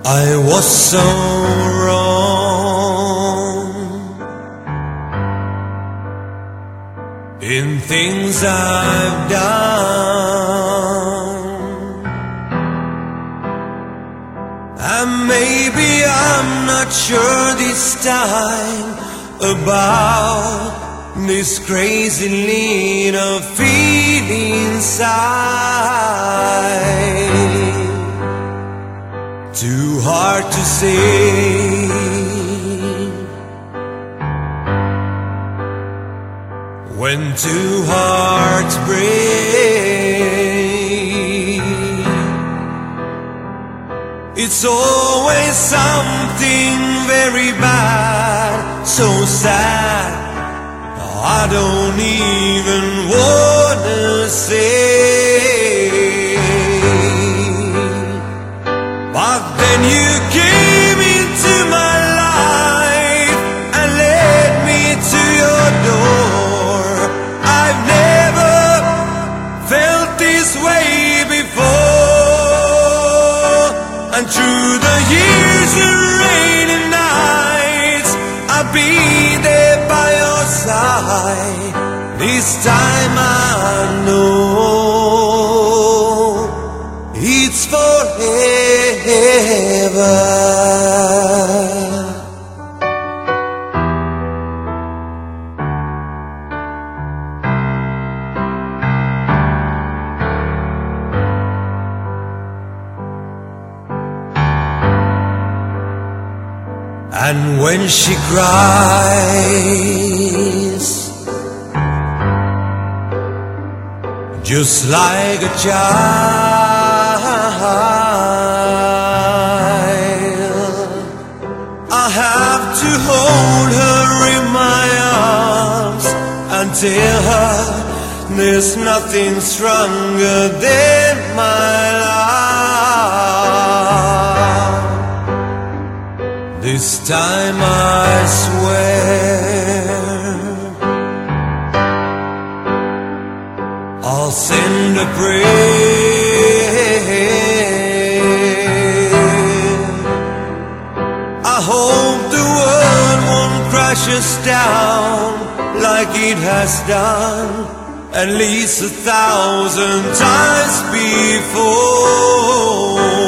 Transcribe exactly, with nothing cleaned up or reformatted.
I was so wrong in things I've done, and maybe I'm not sure this time about this crazy little feeling inside. Too hard to say when two hearts break. It's always something very bad, so sad I don't even wanna say. But then you came into my life and led me to your door. I've never felt this way before, and through the years and rainy nights I'll be there by your side. This time I know it's forever. And when she cries, just like a child, I have to hold her in my arms and tell her there's nothing stronger than my love. This time I swear I'll send a prayer. I hope the world won't crash us down like it has done at least a thousand times before.